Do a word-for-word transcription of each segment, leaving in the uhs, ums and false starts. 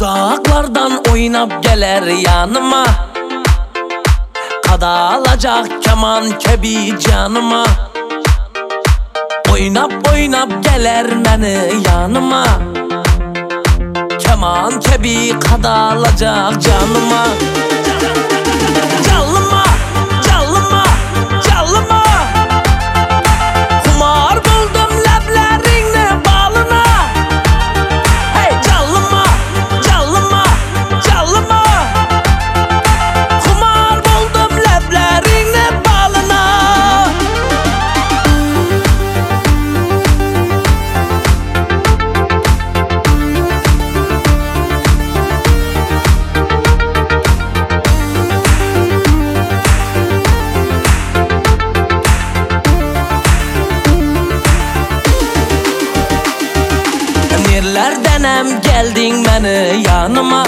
Uzaklardan oynap geler yanıma, kadalacak keman kebi canıma. Oynap oynap geler məni yanıma, keman kebi kadalacak canıma. Canlıma, canlıma, canlıma, kumar buldum ləblərinlə balına. Hey canlıma, canlıma, canlıma, kumar buldum ləblərinlə balına. Nerlerdenem geldin məni yanıma,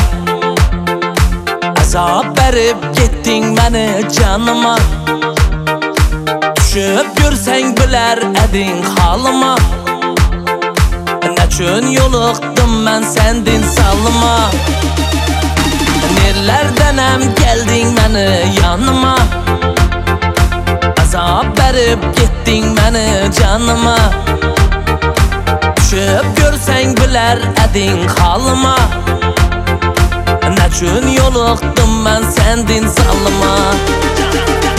azab verip gittin məni canıma. Düşüp görsen biler edin halıma, neçün yoluqdum mən səndin salıma. Nerlerdenem geldin məni yanıma, azab verip gittin məni canıma. Düşüp görsen biler edin halıma, neçün yoluqdum mən səndin salıma.